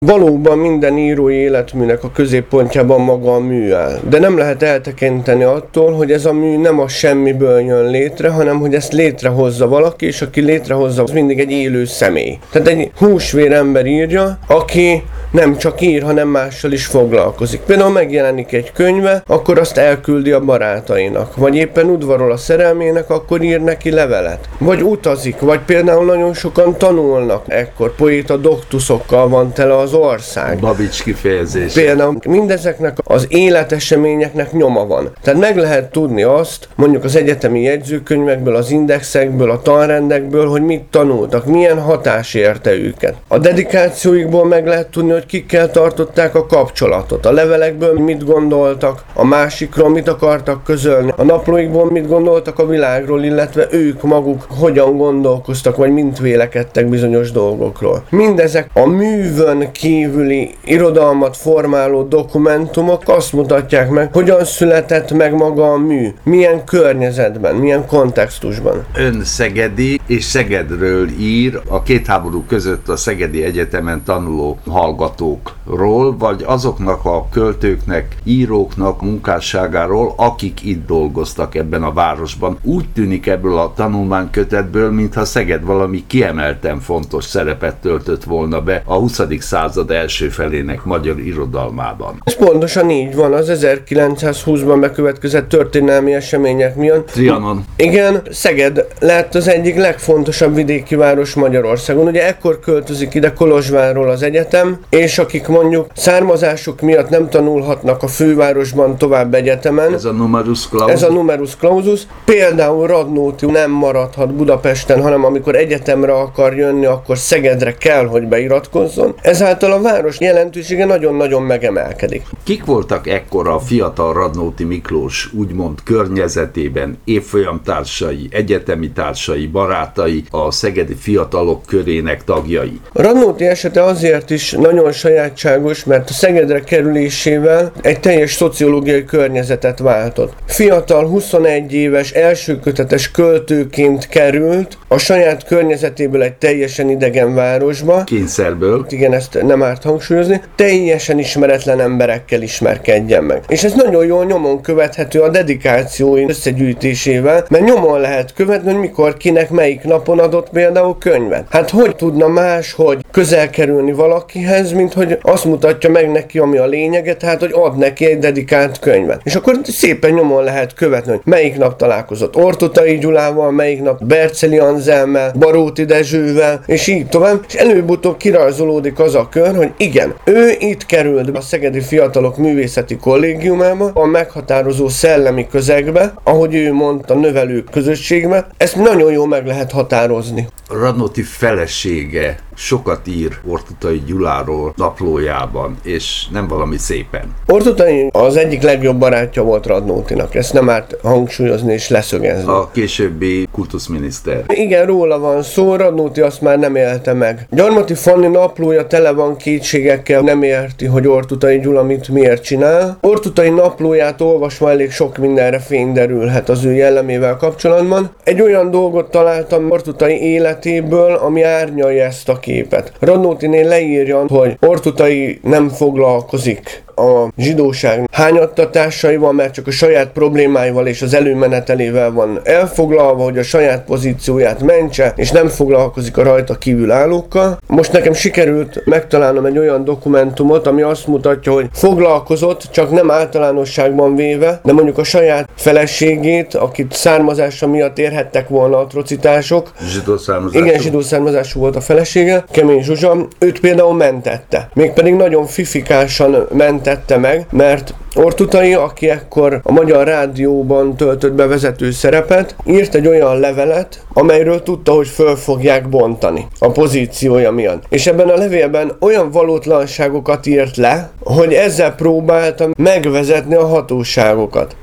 Valóban minden írói életműnek a középpontjában maga a mű áll. De nem lehet eltekinteni attól, hogy ez a mű nem a semmiből jön létre, hanem hogy ezt létrehozza valaki, és aki létrehozza, az mindig egy élő személy. Tehát egy húsvér ember írja, aki nem csak ír, hanem mással is foglalkozik. Például megjelenik egy könyve, akkor azt elküldi a barátainak. Vagy éppen udvarol a szerelmének, akkor ír neki levelet. Vagy utazik, vagy például nagyon sokan tanulnak. Ekkor poéta doktuszokkal van tele az ország. Babics kifejezés. Például mindezeknek az életeseményeknek nyoma van. Tehát meg lehet tudni azt, mondjuk az egyetemi jegyzőkönyvekből, az indexekből, a tanrendekből, hogy mit tanultak, milyen hatás érte őket. A dedikációikból meg lehet tudni, hogy kikkel tartották a kapcsolatot. A levelekből mit gondoltak a másikról, mit akartak közölni. A naplóikból mit gondoltak a világról, illetve ők maguk hogyan gondolkoztak, vagy mint vélekedtek bizonyos dolgokról. Mindezek a művön kívüli irodalmat formáló dokumentumok azt mutatják meg, hogyan született meg maga a mű, milyen környezetben, milyen kontextusban. Ön szegedi, és Szegedről ír a két háború között a Szegedi Egyetemen tanuló hallgatókról, vagy azoknak a költőknek, íróknak munkásságáról, akik itt dolgoztak ebben a városban. Úgy tűnik ebből a tanulmánykötetből, mintha Szeged valami kiemelten fontos szerepet töltött volna be a 20. század első felének magyar irodalmában. Ez pontosan így van, az 1920-ban bekövetkezett történelmi események miatt. Trianon. Igen, Szeged lett az egyik legfontosabb vidéki város Magyarországon. Ugye ekkor költözik ide Kolozsvárról az egyetem, és akik mondjuk származásuk miatt nem tanulhatnak a fővárosban tovább egyetemen. Ez a numerus clausus. Ez a numerus clausus. Például Radnóti nem maradhat Budapesten, hanem amikor egyetemre akar jönni, akkor Szegedre kell, hogy beiratkozzon. Ezáltal a város jelentősége nagyon-nagyon megemelkedik. Kik voltak ekkor a fiatal Radnóti Miklós úgymond környezetében évfolyamtársai, egyetemi társai, barátai, a szegedi fiatalok körének tagjai? Radnóti esete azért is nagyon sajátságos, mert a Szegedre kerülésével egy teljes szociológiai környezetet váltott. Fiatal, 21 éves, elsőkötetes költőként került a saját környezetéből egy teljesen idegen városba. Kényszerből. Igen, ezt nem árt hangsúlyozni. Teljesen ismeretlen emberekkel ismerkedjen meg. És ez nagyon jól nyomon követhető a dedikációi összegyűjtésével, mert nyomon lehet követni, hogy mikor, kinek, melyik napon adott például könyvet. Hát hogy tudna máshogy közel kerülni valakihez, mint hogy azt mutatja meg neki, ami a lényege, tehát hogy ad neki egy dedikált könyvet. És akkor szépen nyomon lehet követni, hogy melyik nap találkozott Ortutay Gyulával, melyik nap Berczeli Anzelmmel, Baróti Dezsővel, és így tovább, és előbb-utóbb kirajzolódik az a kör, hogy igen, ő itt került a Szegedi Fiatalok Művészeti Kollégiumába, a meghatározó szellemi közegbe, ahogy ő mondta, növelők közösségbe, ezt nagyon jól meg lehet határozni. Radnóti felesége sokat ír Ortutay Gyuláról naplójában, és nem valami szépen. Ortutay az egyik legjobb barátja volt Radnótinak, ezt nem árt hangsúlyozni és leszögezni. A későbbi kultuszminiszter. Igen, róla van szó, Radnóti azt már nem élte meg. Gyarmati Fanni naplója tele van kétségekkel, nem érti, hogy Ortutay Gyula miért csinál. Ortutay naplóját olvasva elég sok mindenre fény derülhet az ő jellemével kapcsolatban. Egy olyan dolgot találtam Ortutay életéből, ami árnyalja ezt a képet. Radnótinél leírja, hogy Ortutay nem foglalkozik a zsidóság hányattatásaival, mert csak a saját problémáival és az előmenetelével van elfoglalva, hogy a saját pozícióját mentse, és nem foglalkozik a rajta kívül állókkal. Most nekem sikerült megtalálnom egy olyan dokumentumot, ami azt mutatja, hogy foglalkozott, csak nem általánosságban véve, de mondjuk a saját feleségét, akit származása miatt érhettek volna atrocitások. Zsidó származású. Igen, zsidó származású volt a felesége, Kemény Zsuzsa, őt például mentette. Mégpedig nagyon fifikásan mentette meg, mert Ortutay, aki ekkor a Magyar Rádióban töltött be vezető szerepet, írt egy olyan levelet, amelyről tudta, hogy föl fogják bontani a pozíciója miatt. És ebben a levélben olyan valótlanságokat írt le, hogy ezzel próbálta megvezetni a hatóságokat.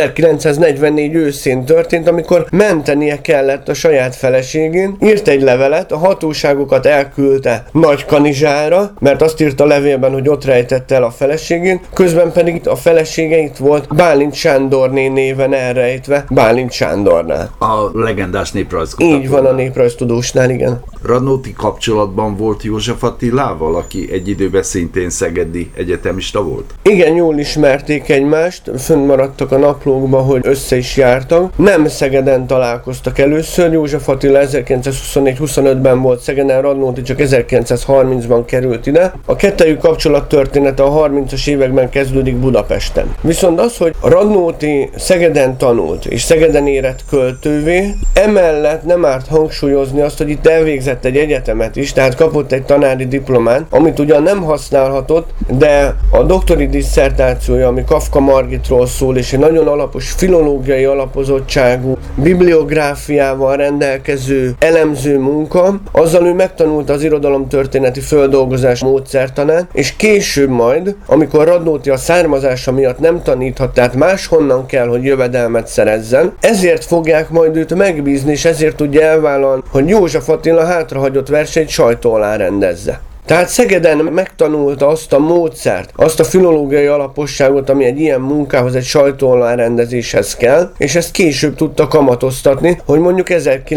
1944 őszén történt, amikor mentenie kellett a saját feleségén, írt egy levelet, a hatóságokat elküldte Nagykanizsára, mert azt írta a levélben, hogy ott rejtette el a feleségén, közben pedig a felesége itt volt Bálint Sándorné néven elrejtve Bálint Sándornál. A legendás néprajzkutató. Így van, a néprajztudósnál, igen. Radnóti kapcsolatban volt József Attilával, aki egy időben szintén szegedi egyetemista volt? Igen, jól ismerték egymást, fönnmaradtak a naplókban, hogy össze is jártak. Nem Szegeden találkoztak először, József Attila 1924-25-ben volt Szegeden, Radnóti csak 1930-ban került ide. A kettejük kapcsolat története a 30-as években kezdődik Budapesten. Viszont az, hogy Radnóti Szegeden tanult, és Szegeden érett költővé, emellett nem árt hangsúlyozni azt, hogy itt elvégzett egy egyetemet is, tehát kapott egy tanári diplomát, amit ugyan nem használhatott, de a doktori disszertációja, ami Kafka Margitról szól, és egy nagyon alapos filológiai alapozottságú, bibliográfiával rendelkező elemző munka, azzal ő megtanulta az irodalomtörténeti földolgozás módszertanát, és később majd, amikor Radnóti a származása miatt nem taníthat, tehát máshonnan kell, hogy jövedelmet szerezzen, ezért fogják majd őt megbízni, és ezért tudja elvállalni, hogy József Attila hátrahagyott verseit sajtó alá rendezze. Tehát Szegeden megtanulta azt a módszert, azt a filológiai alaposságot, ami egy ilyen munkához, egy sajtóalárendezéshez kell, és ezt később tudta kamatoztatni, hogy mondjuk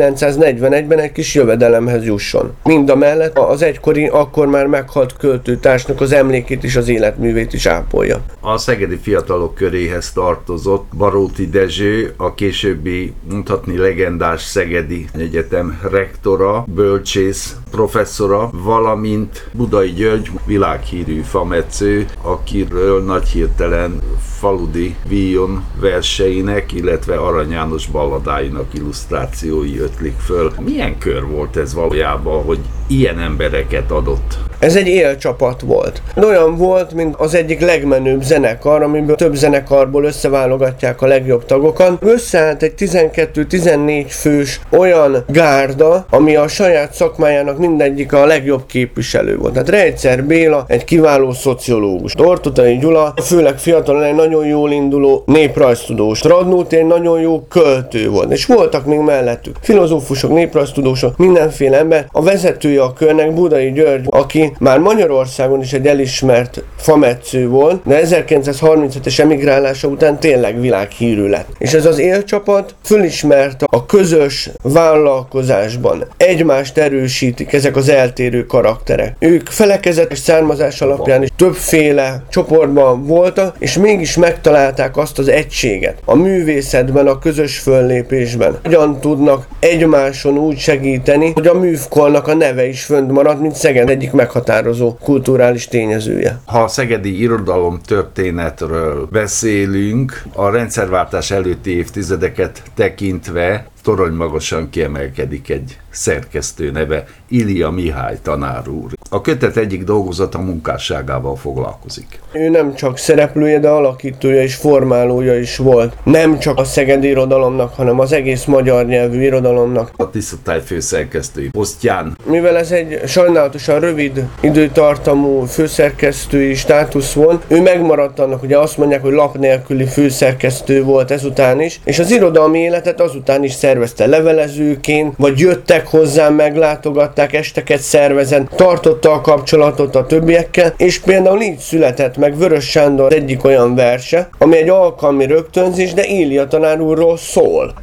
1941-ben egy kis jövedelemhez jusson. Mindamellett az egykori, akkor már meghalt költőtársnak az emlékét és az életművét is ápolja. A szegedi fiatalok köréhez tartozott Baróti Dezső, a későbbi, mondhatni legendás Szegedi Egyetem rektora, bölcsész, professzora, valamint Budai György, világhírű fametsző, akiről nagy hirtelen Faludi Víjon verseinek, illetve Arany János balladáinak illusztrációi ötlik föl. Milyen kör volt ez valójában, hogy ilyen embereket adott? Ez egy élcsapat volt. Olyan volt, mint az egyik legmenőbb zenekar, amiből több zenekarból összeválogatják a legjobb tagokat. Összeállt egy 12-14 fős olyan gárda, ami a saját szakmájának mindegyik a legjobb képviselő volt. Tehát Rejtszer Béla egy kiváló szociológus, Ortutay Gyula főleg fiatalon egy nagyon jól induló néprajztudós, Radnóti egy nagyon jó költő volt, és voltak még mellettük filozófusok, néprajztudósok, mindenféle ember. A vezetője a körnek Budai György, aki már Magyarországon is egy elismert fametsző volt, de 1937-es emigrálása után tényleg világhírű lett. És ez az élcsapat fölismerte a közös vállalkozásban. Egymást erősítik ezek az eltérő karakterek. Ők felekezetes származás alapján is többféle csoportban voltak, és mégis megtalálták azt az egységet a művészetben, a közös föllépésben. Hogyan tudnak egymáson úgy segíteni, hogy a műfkolnak a neve is fönt marad, mint Szeged egyik meghatározó kulturális tényezője. Ha a szegedi irodalom történetről beszélünk, a rendszerváltás előtti évtizedeket tekintve toronymagasan kiemelkedik egy szerkesztő neve, Ilya Mihály tanár úr. A kötet egyik dolgozata munkásságával foglalkozik. Ő nem csak szereplője, de alakítója és formálója is volt. Nem csak a szegedi irodalomnak, hanem az egész magyar nyelvű irodalomnak. A Tiszatály főszerkesztői posztján. Mivel ez egy sajnálatosan rövid időtartamú főszerkesztői státusz volt, ő megmaradt annak, ugye azt mondják, hogy lap nélküli főszerkesztő volt ezután is, és az irodalmi életet azután is szervezte levelezőként, vagy jöttek hozzám, meglátogatták, esteket szervezett, tartotta a kapcsolatot a többiekkel, és például így született meg Vörös Sándor egyik olyan verse, ami egy alkalmi rögtönzés, de Ilya tanár úrról szól.